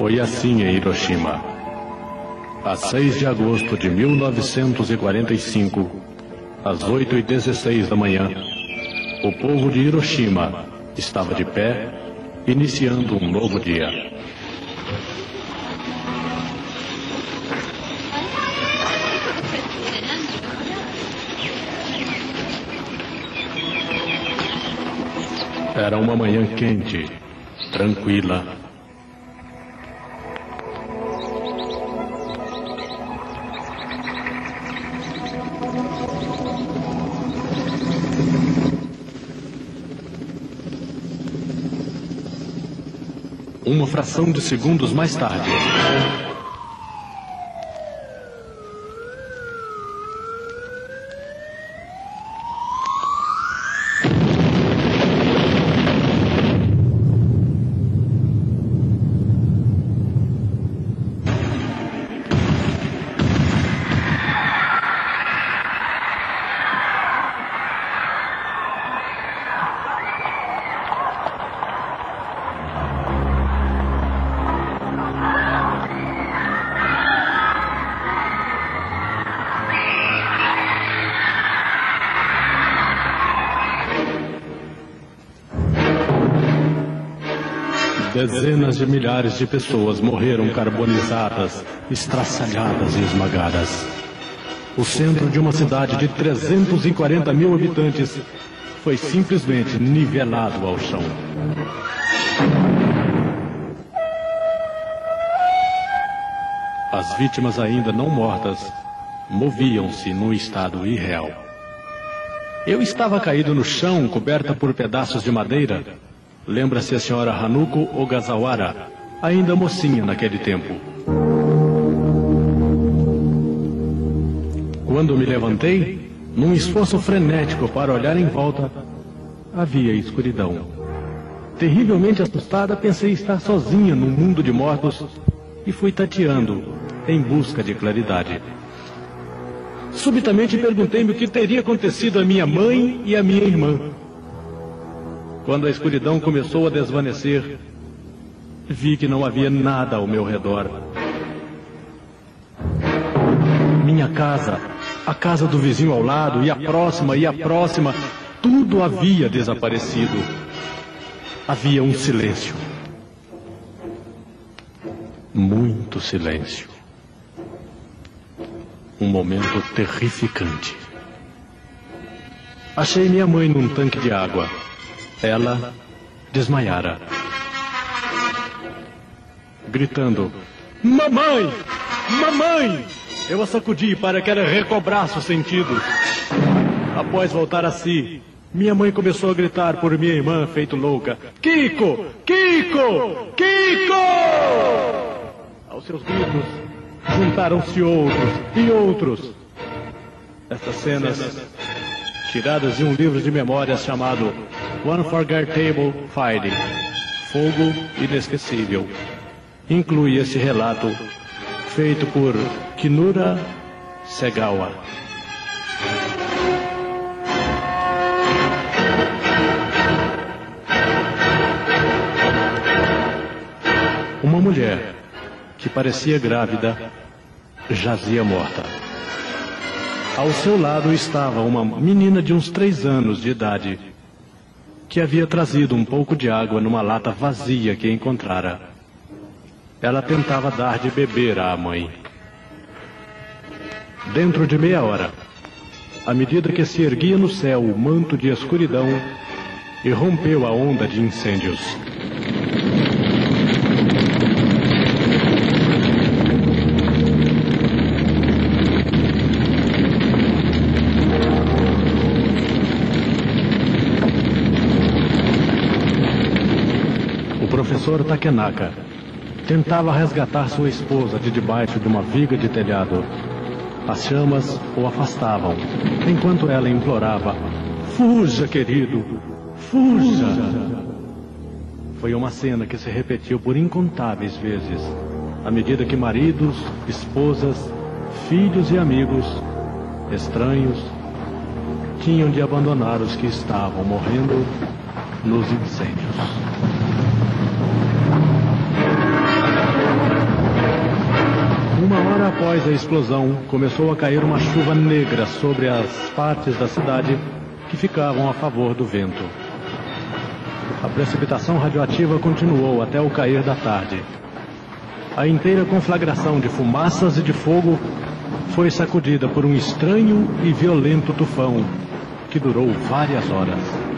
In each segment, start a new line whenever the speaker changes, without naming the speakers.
Foi assim em Hiroshima. A 6 de agosto de 1945, às 8h16 da manhã, o povo de Hiroshima estava de pé, iniciando um novo dia. Era uma manhã quente, tranquila. Uma fração de segundos mais tarde. Dezenas de milhares de pessoas morreram carbonizadas, estraçalhadas e esmagadas. O centro de uma cidade de 340 mil habitantes foi simplesmente nivelado ao chão. As vítimas ainda não mortas moviam-se num estado irreal. Eu estava caído no chão, coberta por pedaços de madeira. Lembra-se a senhora Hanuko Ogasawara, ainda mocinha naquele tempo. Quando me levantei, num esforço frenético para olhar em volta, havia escuridão. Terrivelmente assustada, pensei estar sozinha num mundo de mortos e fui tateando em busca de claridade. Subitamente perguntei-me o que teria acontecido à minha mãe e à minha irmã. Quando a escuridão começou a desvanecer, vi que não havia nada ao meu redor. Minha casa, a casa do vizinho ao lado, e a próxima, tudo havia desaparecido. Havia um silêncio. Muito silêncio. Um momento terrificante. Achei minha mãe num tanque de água. Ela desmaiara, gritando: "Mamãe! Mamãe!" Eu a sacudi para que ela recobrasse os sentidos. Após voltar a si, minha mãe começou a gritar por minha irmã, feito louca: "Kiko! Kiko! Kiko!" Aos seus gritos, juntaram-se outros e outros. Estas cenas, tiradas de um livro de memórias chamado Unforgettable Fighting, Fogo Inesquecível, inclui esse relato feito por Kinura Segawa. Uma mulher que parecia grávida jazia morta. Ao seu lado estava uma menina de uns 3 anos de idade, que havia trazido um pouco de água numa lata vazia que encontrara. Ela tentava dar de beber à mãe. Dentro de meia hora, à medida que se erguia no céu o manto de escuridão, irrompeu a onda de incêndios. O professor Takenaka tentava resgatar sua esposa de debaixo de uma viga de telhado. As chamas o afastavam, enquanto ela implorava: "Fuja, querido, fuja!" Foi uma cena que se repetiu por incontáveis vezes, à medida que maridos, esposas, filhos e amigos, estranhos, tinham de abandonar os que estavam morrendo nos incêndios. após a explosão, começou a cair uma chuva negra sobre as partes da cidade que ficavam a favor do vento. A precipitação radioativa continuou até o cair da tarde. A inteira conflagração de fumaças e de fogo foi sacudida por um estranho e violento tufão que durou várias horas.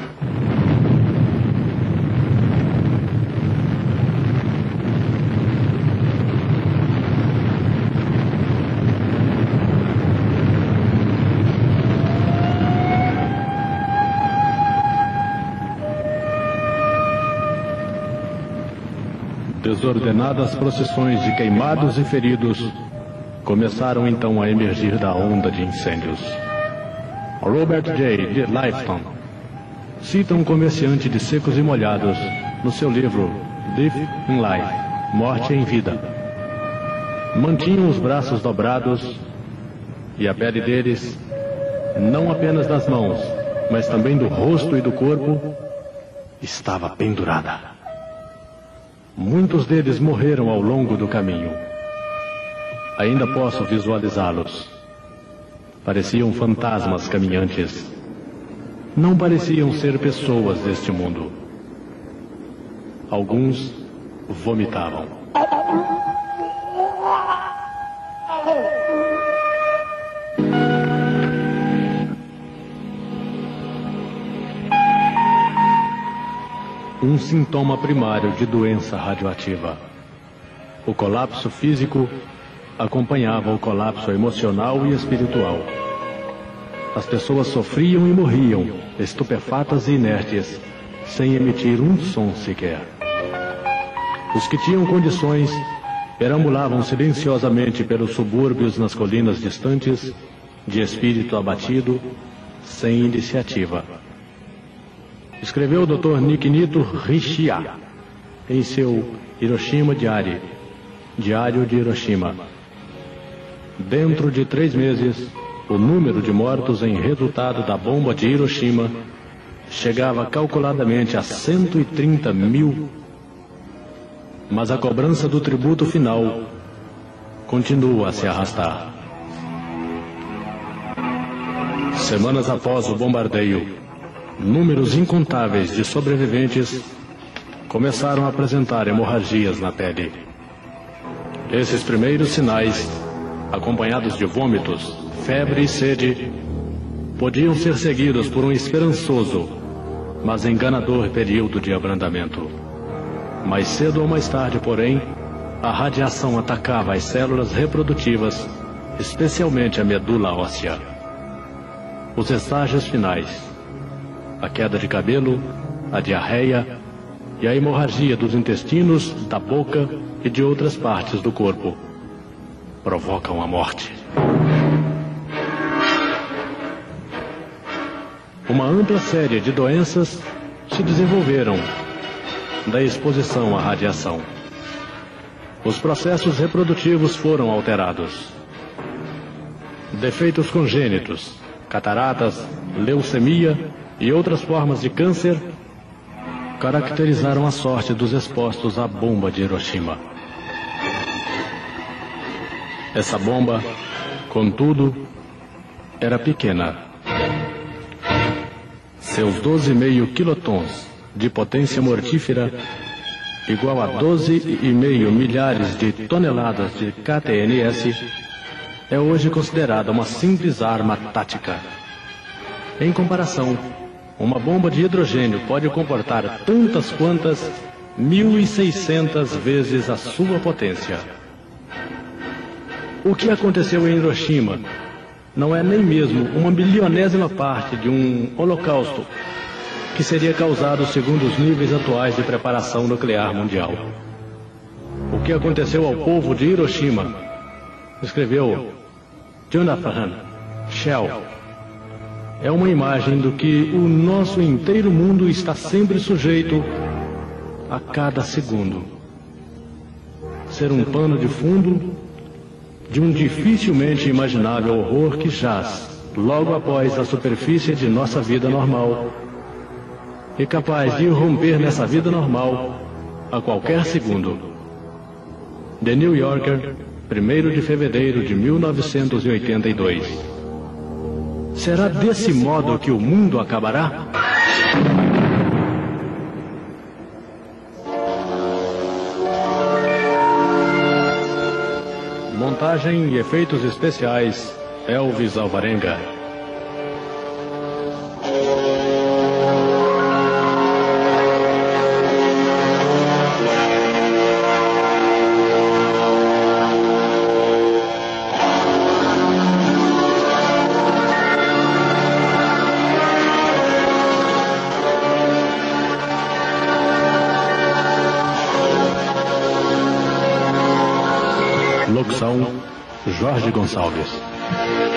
Desordenadas procissões de queimados e feridos começaram então a emergir da onda de incêndios. Robert J. de Lifton cita um comerciante de secos e molhados no seu livro Death in Life, Morte em Vida. Mantinham os braços dobrados e a pele deles, não apenas das mãos, mas também do rosto e do corpo, estava pendurada. Muitos deles morreram ao longo do caminho. Ainda posso visualizá-los. Pareciam fantasmas caminhantes. Não pareciam ser pessoas deste mundo. Alguns vomitavam. Um sintoma primário de doença radioativa. O colapso físico acompanhava o colapso emocional e espiritual. As pessoas sofriam e morriam, estupefatas e inertes, sem emitir um som sequer. Os que tinham condições perambulavam silenciosamente pelos subúrbios nas colinas distantes, de espírito abatido, sem iniciativa. Escreveu o Dr. Nikinito Rishia em seu Hiroshima Diary, Diário de Hiroshima. Dentro de 3 meses, o número de mortos em resultado da bomba de Hiroshima chegava calculadamente a 130 mil. Mas a cobrança do tributo final continua a se arrastar. Semanas após o bombardeio, números incontáveis de sobreviventes começaram a apresentar hemorragias na pele. Esses primeiros sinais, acompanhados de vômitos, febre e sede, podiam ser seguidos por um esperançoso, mas enganador período de abrandamento. Mais cedo ou mais tarde, porém, a radiação atacava as células reprodutivas, especialmente a medula óssea. Os estágios finais: a queda de cabelo, a diarreia e a hemorragia dos intestinos, da boca e de outras partes do corpo provocam a morte. Uma ampla série de doenças se desenvolveram da exposição à radiação. Os processos reprodutivos foram alterados. Defeitos congênitos, cataratas, leucemia e outras formas de câncer caracterizaram a sorte dos expostos à bomba de Hiroshima. Essa bomba, contudo, era pequena. Seus 12,5 quilotons de potência mortífera, igual a 12,5 milhares de toneladas de KTNS, é hoje considerada uma simples arma tática. Em comparação, uma bomba de hidrogênio pode comportar tantas quantas 1.600 vezes a sua potência. O que aconteceu em Hiroshima não é nem mesmo uma milionésima parte de um holocausto que seria causado segundo os níveis atuais de preparação nuclear mundial. O que aconteceu ao povo de Hiroshima, escreveu Jonathan Shell, é uma imagem do que o nosso inteiro mundo está sempre sujeito a cada segundo. Ser um pano de fundo de um dificilmente imaginável horror que jaz logo após a superfície de nossa vida normal e capaz de irromper nessa vida normal a qualquer segundo. The New Yorker, 1º de fevereiro de 1982. Será desse modo que o mundo acabará? Montagem e efeitos especiais, Elvis Alvarenga. Locução, Jorge Gonçalves.